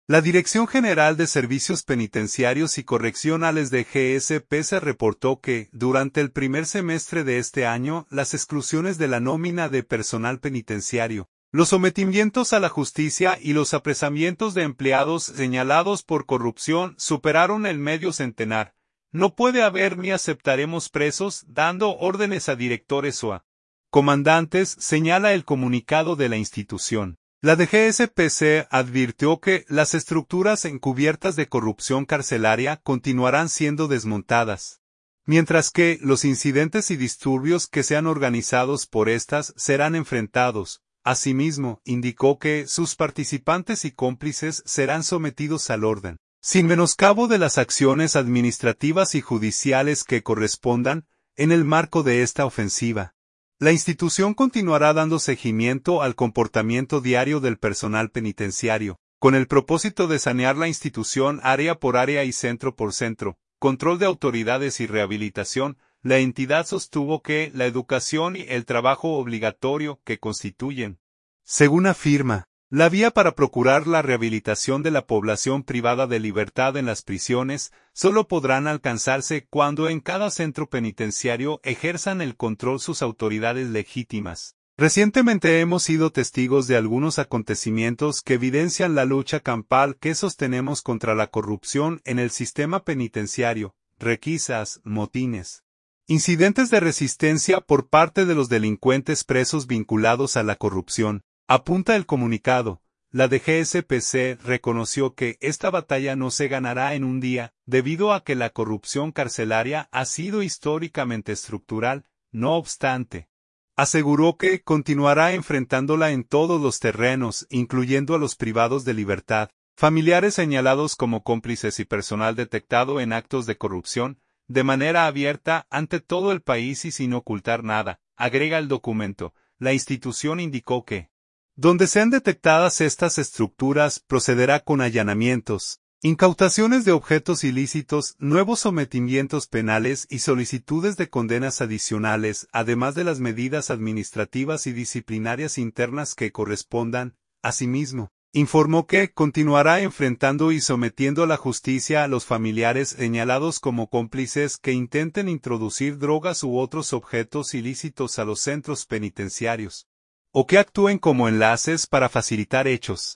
La Dirección General de Servicios Penitenciarios y Correccionales de GSPC reportó que, durante el primer semestre de este año, las exclusiones de la nómina de personal penitenciario, los sometimientos a la justicia y los apresamientos de empleados señalados por corrupción superaron el medio centenar. No puede haber ni aceptaremos presos dando órdenes a directores o a comandantes, señala el comunicado de la institución. La DGSPC advirtió que las estructuras encubiertas de corrupción carcelaria continuarán siendo desmontadas, mientras que los incidentes y disturbios que sean organizados por estas serán enfrentados. Asimismo, indicó que sus participantes y cómplices serán sometidos al orden, sin menoscabo de las acciones administrativas y judiciales que correspondan, en el marco de esta ofensiva. La institución continuará dando seguimiento al comportamiento diario del personal penitenciario, con el propósito de sanear la institución área por área y centro por centro, control de autoridades y rehabilitación. La entidad sostuvo que la educación y el trabajo obligatorio que constituyen, según afirma, la vía para procurar la rehabilitación de la población privada de libertad en las prisiones, solo podrán alcanzarse cuando en cada centro penitenciario ejerzan el control sus autoridades legítimas. Recientemente hemos sido testigos de algunos acontecimientos que evidencian la lucha campal que sostenemos contra la corrupción en el sistema penitenciario, requisas, motines, incidentes de resistencia por parte de los delincuentes presos vinculados a la corrupción. Apunta el comunicado, la DGSPC reconoció que esta batalla no se ganará en un día, debido a que la corrupción carcelaria ha sido históricamente estructural. No obstante, aseguró que continuará enfrentándola en todos los terrenos, incluyendo a los privados de libertad, familiares señalados como cómplices y personal detectado en actos de corrupción, de manera abierta ante todo el país y sin ocultar nada. Agrega el documento, la institución indicó que donde sean detectadas estas estructuras, procederá con allanamientos, incautaciones de objetos ilícitos, nuevos sometimientos penales y solicitudes de condenas adicionales, además de las medidas administrativas y disciplinarias internas que correspondan. Asimismo, informó que continuará enfrentando y sometiendo a la justicia a los familiares señalados como cómplices que intenten introducir drogas u otros objetos ilícitos a los centros penitenciarios, o que actúen como enlaces para facilitar hechos